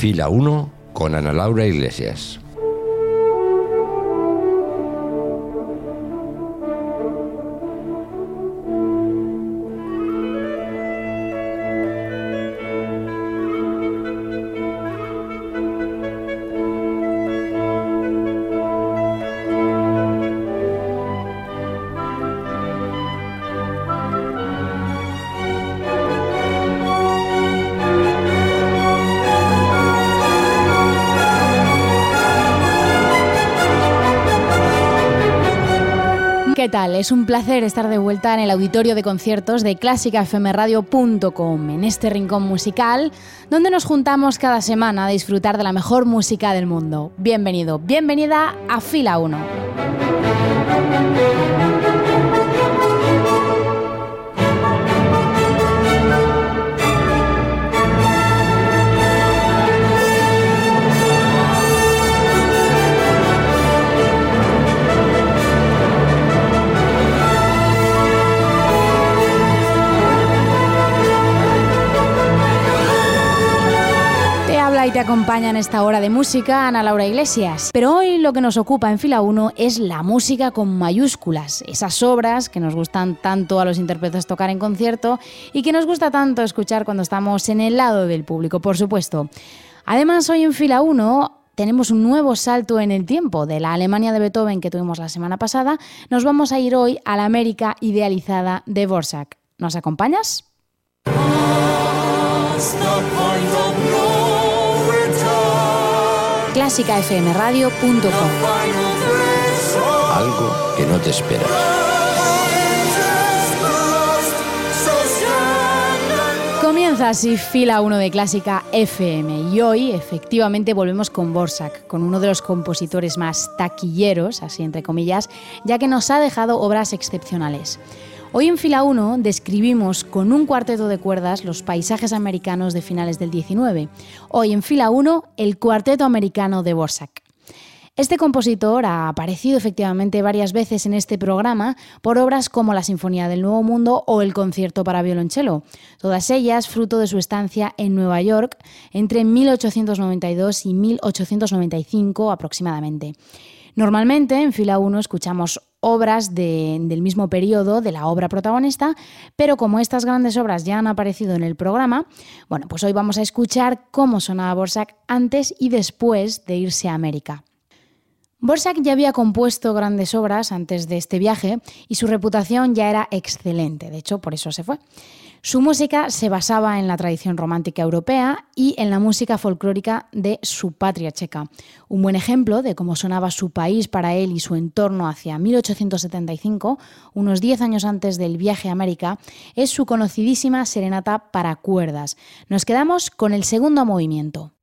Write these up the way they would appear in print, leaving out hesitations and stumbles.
Fila 1 con Ana Laura Iglesias. ¿Qué tal? Es un placer estar de vuelta en el auditorio de conciertos de clásicafmradio.com, en este rincón musical donde nos juntamos cada semana a disfrutar de la mejor música del mundo. Bienvenido, bienvenida a Fila 1. Y te acompaña en esta hora de música Ana Laura Iglesias. Pero hoy lo que nos ocupa en Fila 1 es la música con mayúsculas, esas obras que nos gustan tanto a los intérpretes tocar en concierto y que nos gusta tanto escuchar cuando estamos en el lado del público, por supuesto. Además, hoy en Fila 1 tenemos un nuevo salto en el tiempo. De la Alemania de Beethoven que tuvimos la semana pasada, nos vamos a ir hoy a la América idealizada de Dvorak. ¿Nos acompañas? clásicafmradio.com. Algo que no te espera. Comienza así Fila 1 de Clásica FM y hoy efectivamente volvemos con Dvorak, con uno de los compositores más taquilleros, así entre comillas, ya que nos ha dejado obras excepcionales. Hoy en Fila 1 describimos con un cuarteto de cuerdas los paisajes americanos de finales del 19. Hoy en Fila 1, el cuarteto americano de Dvorak. Este compositor ha aparecido efectivamente varias veces en este programa por obras como la Sinfonía del Nuevo Mundo o el Concierto para violonchelo, todas ellas fruto de su estancia en Nueva York entre 1892 y 1895 aproximadamente. Normalmente en Fila 1 escuchamos obras del mismo periodo de la obra protagonista, pero como estas grandes obras ya han aparecido en el programa, bueno, pues hoy vamos a escuchar cómo sonaba Dvorak antes y después de irse a América. Dvorak ya había compuesto grandes obras antes de este viaje y su reputación ya era excelente, de hecho por eso se fue. Su música se basaba en la tradición romántica europea y en la música folclórica de su patria checa. Un buen ejemplo de cómo sonaba su país para él y su entorno hacia 1875, unos 10 años antes del viaje a América, es su conocidísima serenata para cuerdas. Nos quedamos con el segundo movimiento.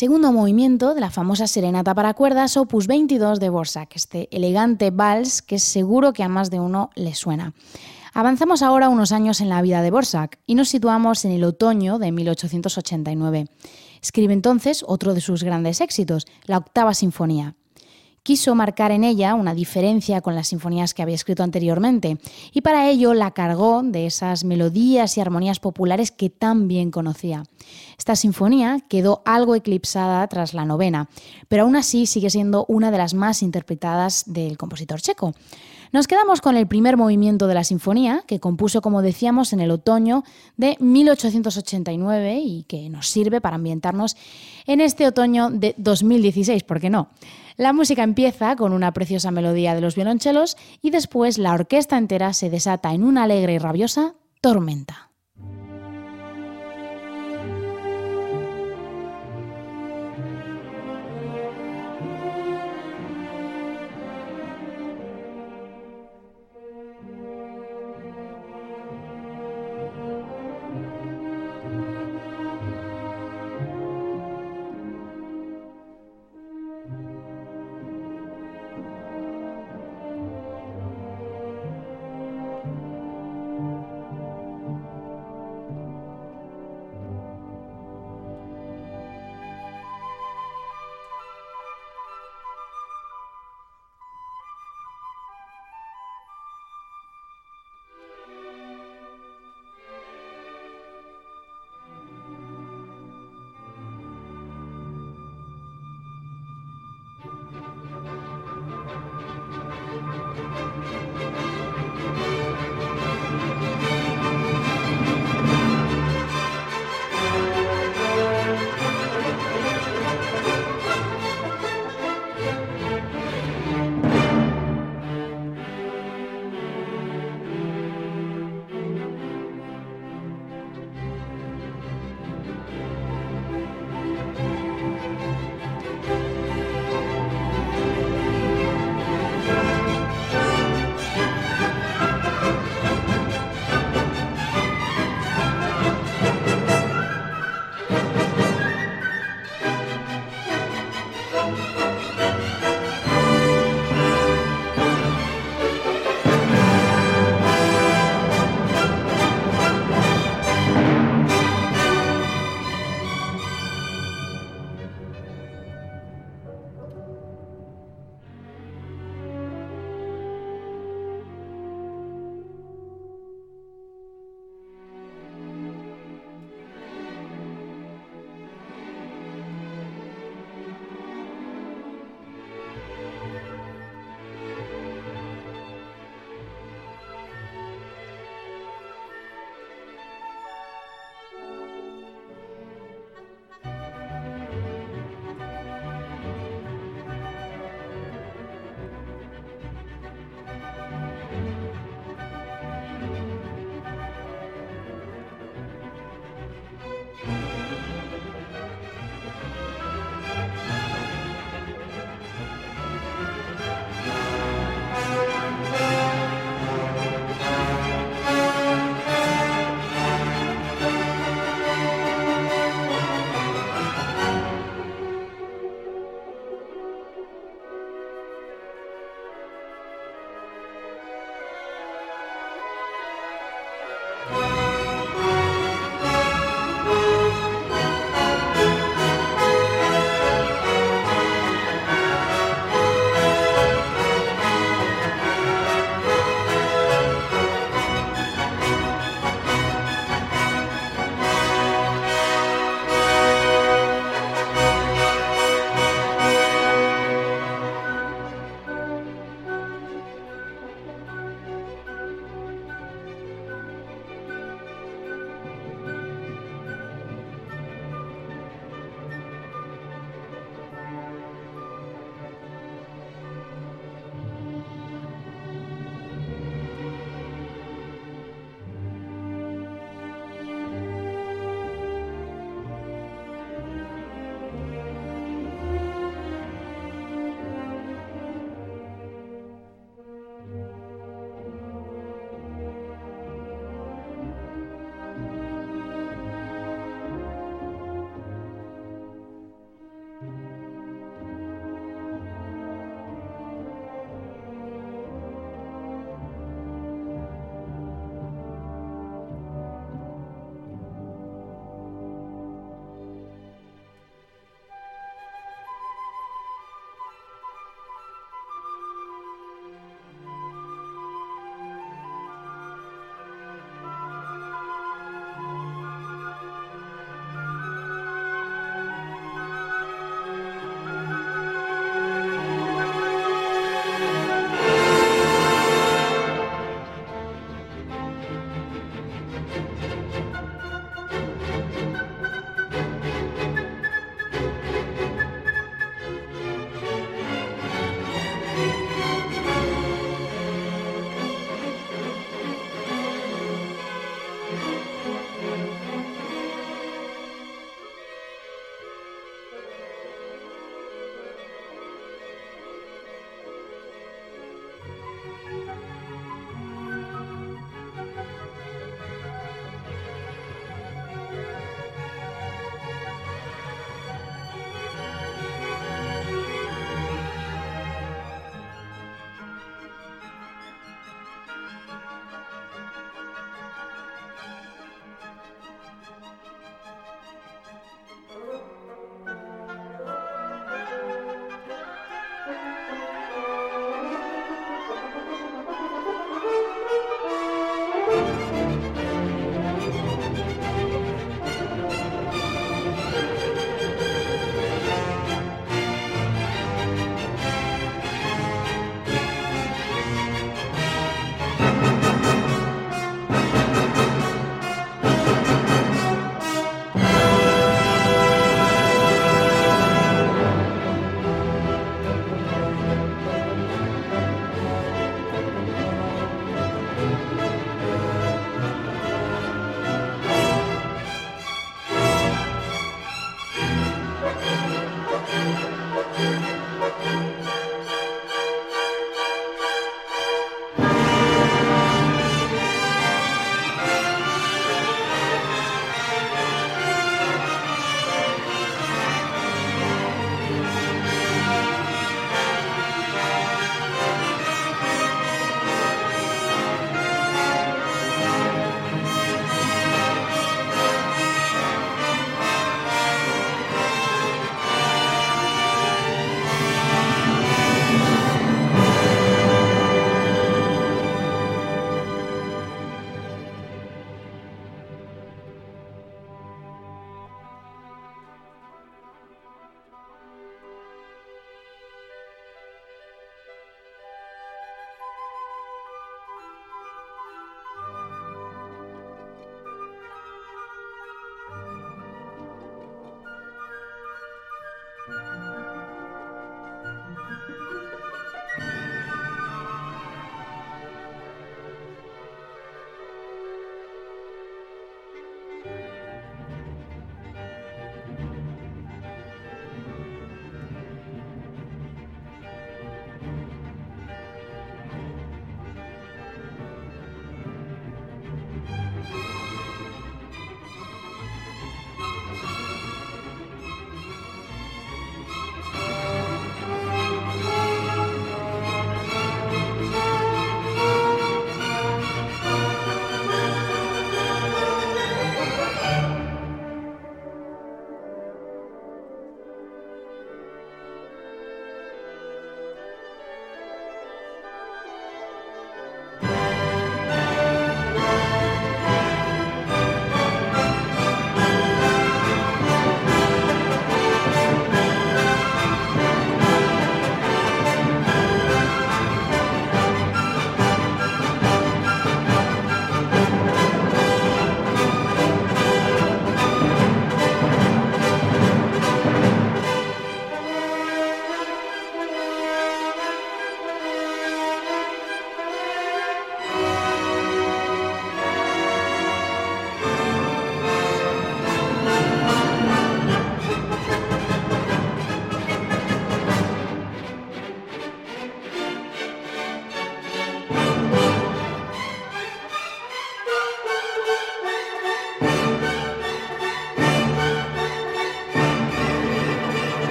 segundo movimiento de la famosa Serenata para cuerdas, opus 22 de Dvořák, este elegante vals que seguro que a más de uno le suena. Avanzamos ahora unos años en la vida de Dvořák y nos situamos en el otoño de 1889. Escribe entonces otro de sus grandes éxitos, la Octava Sinfonía. Quiso marcar en ella una diferencia con las sinfonías que había escrito anteriormente y para ello la cargó de esas melodías y armonías populares que tan bien conocía. Esta sinfonía quedó algo eclipsada tras la novena, pero aún así sigue siendo una de las más interpretadas del compositor checo. Nos quedamos con el primer movimiento de la sinfonía, que compuso, como decíamos, en el otoño de 1889 y que nos sirve para ambientarnos en este otoño de 2016, ¿por qué no? La música empieza con una preciosa melodía de los violonchelos y después la orquesta entera se desata en una alegre y rabiosa tormenta.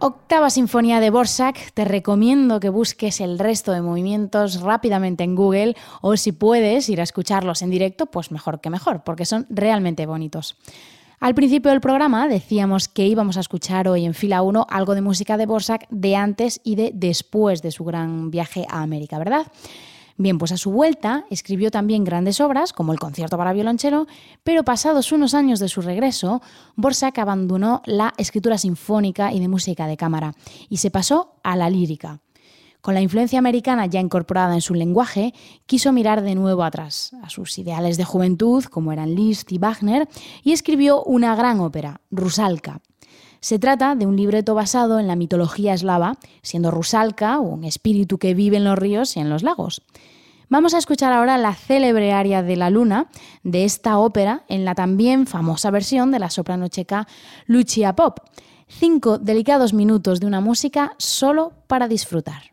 Octava Sinfonía de Dvořák. Te recomiendo que busques el resto de movimientos rápidamente en Google, o si puedes ir a escucharlos en directo, pues mejor que mejor, porque son realmente bonitos. Al principio del programa decíamos que íbamos a escuchar hoy en Fila 1 algo de música de Dvořák de antes y de después de su gran viaje a América, ¿verdad? Bien, pues a su vuelta escribió también grandes obras, como el Concierto para violonchelo, pero pasados unos años de su regreso, Dvořák abandonó la escritura sinfónica y de música de cámara y se pasó a la lírica. Con la influencia americana ya incorporada en su lenguaje, quiso mirar de nuevo atrás, a sus ideales de juventud, como eran Liszt y Wagner, y escribió una gran ópera, Rusalka. Se trata de un libreto basado en la mitología eslava, siendo Rusalka un espíritu que vive en los ríos y en los lagos. Vamos a escuchar ahora la célebre aria de la luna de esta ópera en la también famosa versión de la soprano checa Lucia Pop. 5 delicados minutos de una música solo para disfrutar.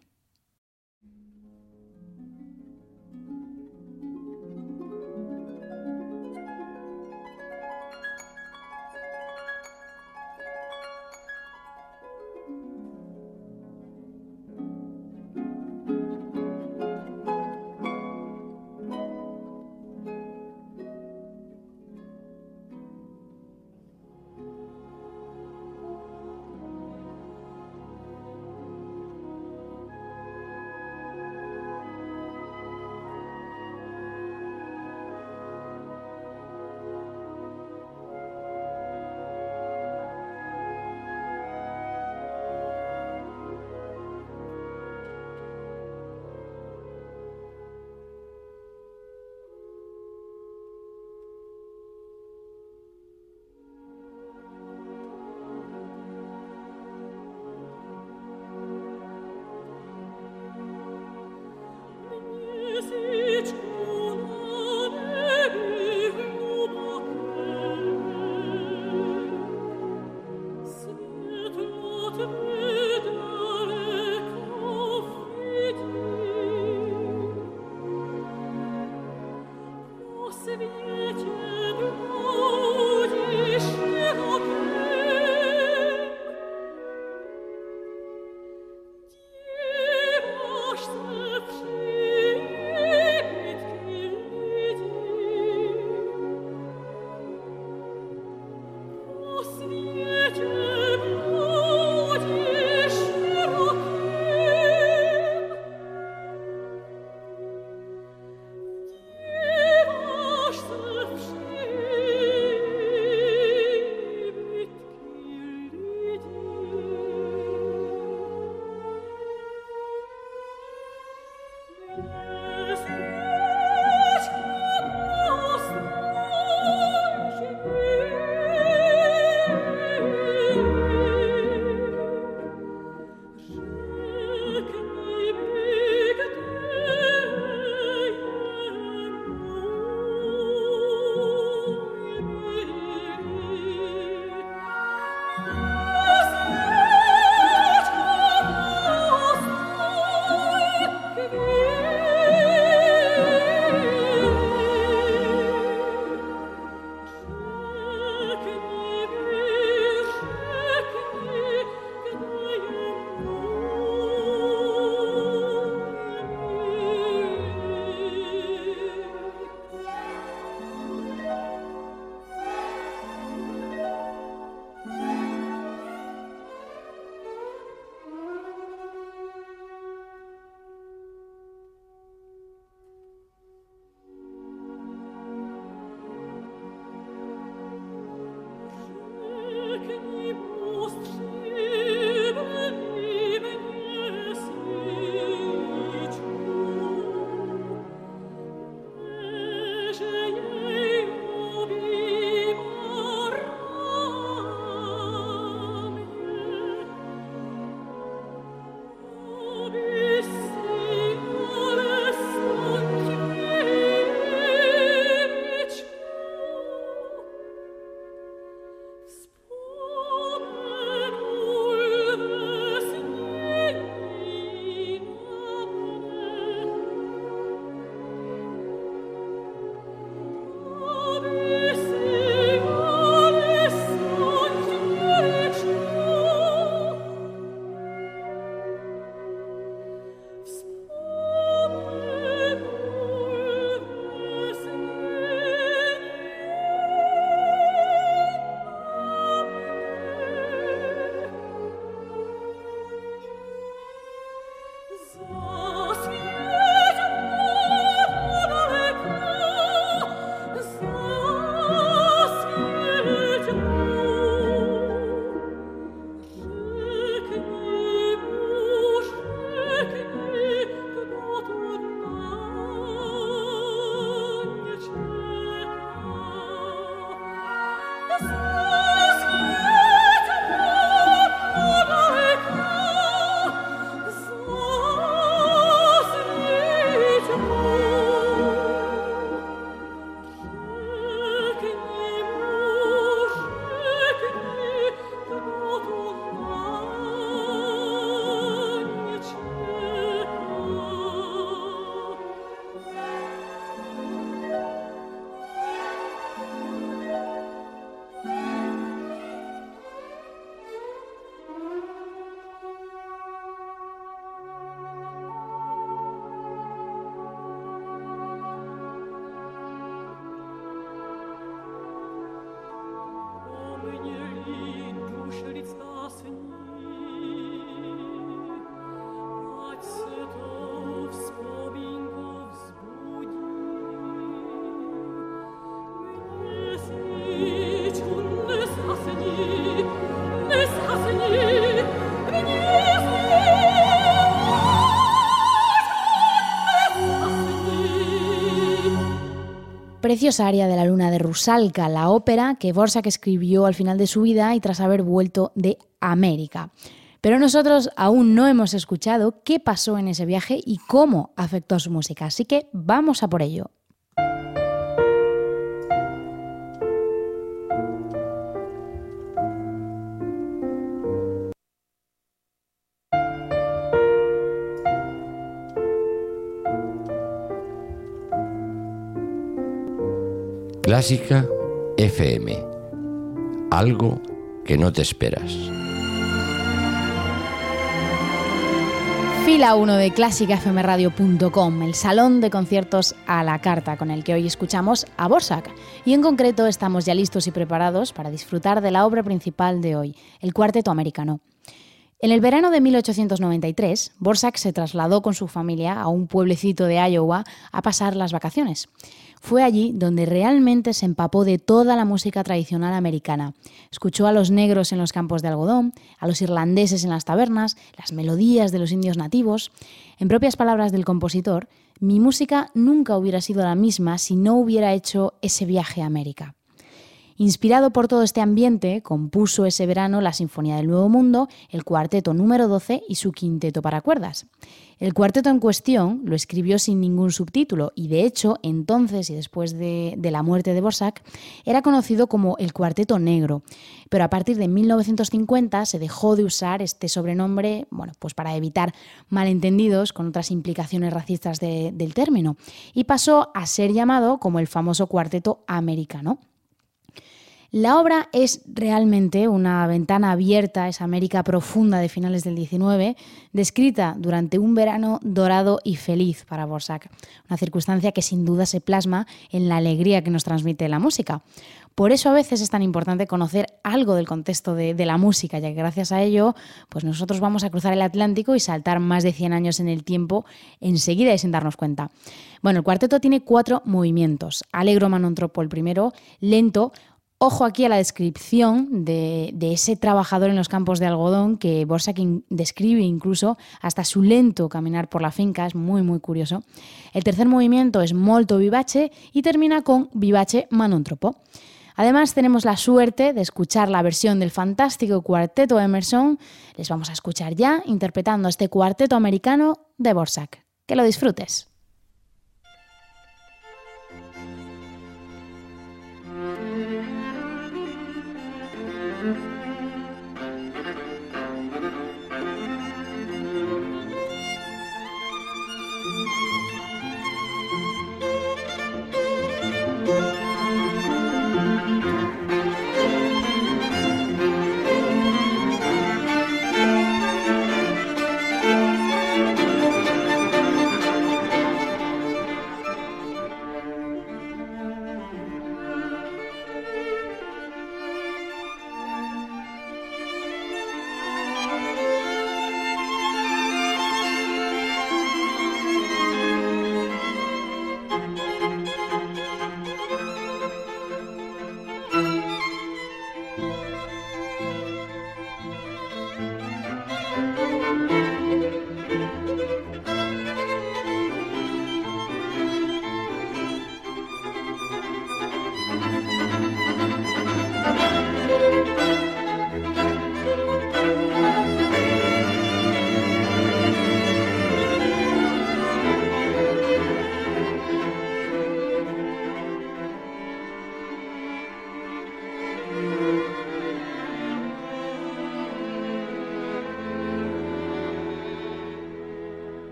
preciosa aria de la luna de Rusalka, la ópera que Dvořák escribió al final de su vida y tras haber vuelto de América. Pero nosotros aún no hemos escuchado qué pasó en ese viaje y cómo afectó a su música, así que vamos a por ello. Clásica FM. Algo que no te esperas. Fila 1 de clásicafmradio.com, el salón de conciertos a la carta con el que hoy escuchamos a Dvořák. Y en concreto estamos ya listos y preparados para disfrutar de la obra principal de hoy, el Cuarteto Americano. En el verano de 1893, Dvořák se trasladó con su familia a un pueblecito de Iowa a pasar las vacaciones. Fue allí donde realmente se empapó de toda la música tradicional americana. Escuchó a los negros en los campos de algodón, a los irlandeses en las tabernas, las melodías de los indios nativos. En propias palabras del compositor, mi música nunca hubiera sido la misma si no hubiera hecho ese viaje a América. Inspirado por todo este ambiente, compuso ese verano la Sinfonía del Nuevo Mundo, el Cuarteto número 12 y su Quinteto para cuerdas. El cuarteto en cuestión lo escribió sin ningún subtítulo y, de hecho, entonces y después de la muerte de Dvořák, era conocido como el Cuarteto Negro. Pero a partir de 1950 se dejó de usar este sobrenombre, pues para evitar malentendidos con otras implicaciones racistas del término, y pasó a ser llamado como el famoso Cuarteto Americano. La obra es realmente una ventana abierta a esa América profunda de finales del XIX, descrita durante un verano dorado y feliz para Dvořák, una circunstancia que sin duda se plasma en la alegría que nos transmite la música. Por eso a veces es tan importante conocer algo del contexto de la música, ya que gracias a ello pues nosotros vamos a cruzar el Atlántico y saltar más de 100 años en el tiempo enseguida y sin darnos cuenta. Bueno, el cuarteto tiene 4 movimientos. Allegro manon troppo el primero, lento. Ojo aquí a la descripción de ese trabajador en los campos de algodón que Dvořák describe incluso hasta su lento caminar por la finca, es muy muy curioso. El tercer movimiento es molto vivace y termina con vivace manon troppo. Además tenemos la suerte de escuchar la versión del fantástico Cuarteto Emerson. Les vamos a escuchar ya interpretando este Cuarteto Americano de Dvořák. Que lo disfrutes.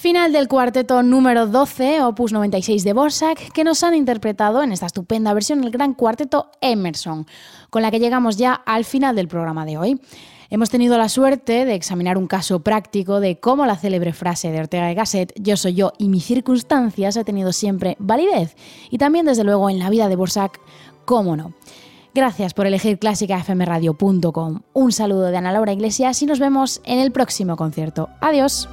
Final del cuarteto número 12, opus 96 de Dvořák, que nos han interpretado en esta estupenda versión el gran cuarteto Emerson, con la que llegamos ya al final del programa de hoy. Hemos tenido la suerte de examinar un caso práctico de cómo la célebre frase de Ortega y Gasset, yo soy yo y mis circunstancias, ha tenido siempre validez, y también desde luego en la vida de Dvořák, cómo no. Gracias por elegir clásicafmradio.com. Un saludo de Ana Laura Iglesias y nos vemos en el próximo concierto. Adiós.